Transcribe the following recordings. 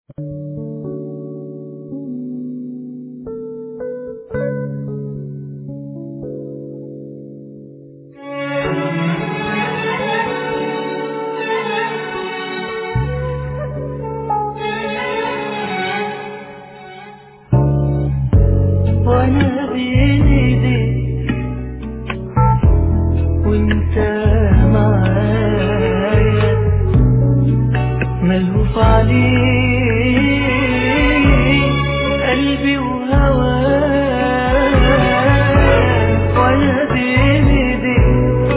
وانا بين ايديك وانت معايا ملهوف عليك قلبي وهواك. وانا بين ايديك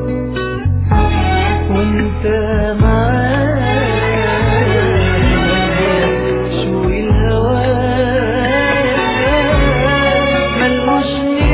وانت معايا شوي الهواك ملوش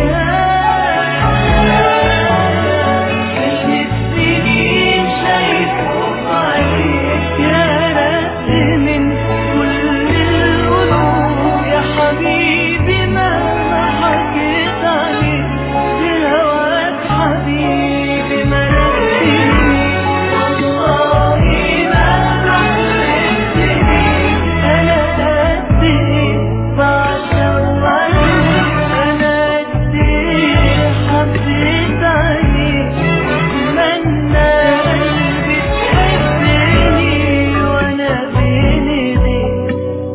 نهاية. السنين شايفهم عليك يا رق من كل القلوب يا حبيبي مهما حكيت عليك بهواك حبيبي ملكتني والله مهما حلمتني أنا قد إيه بعشق عليك أنا قد إيه حبيت عليك أتمنى قلبي تحبني وأنا بين إيديك.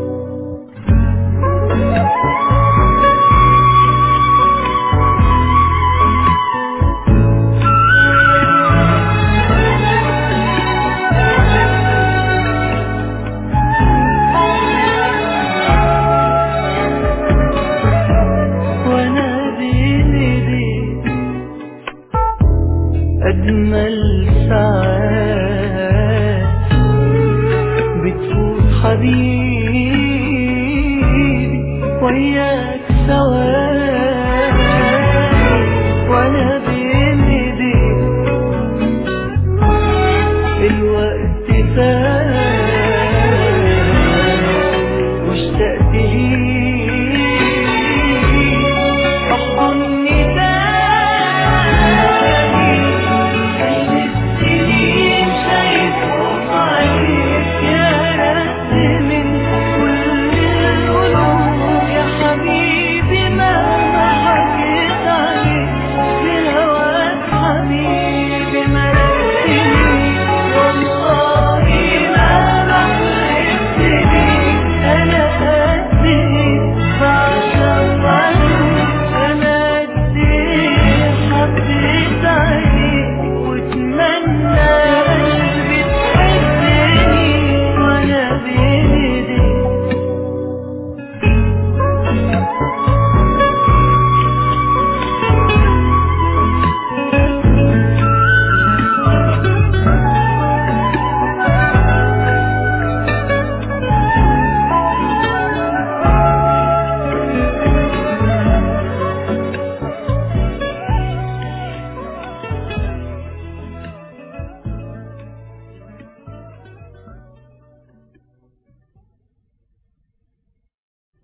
وأنا بين إيديك أجمل ساعات بتفوت حبيبي وياك سوا.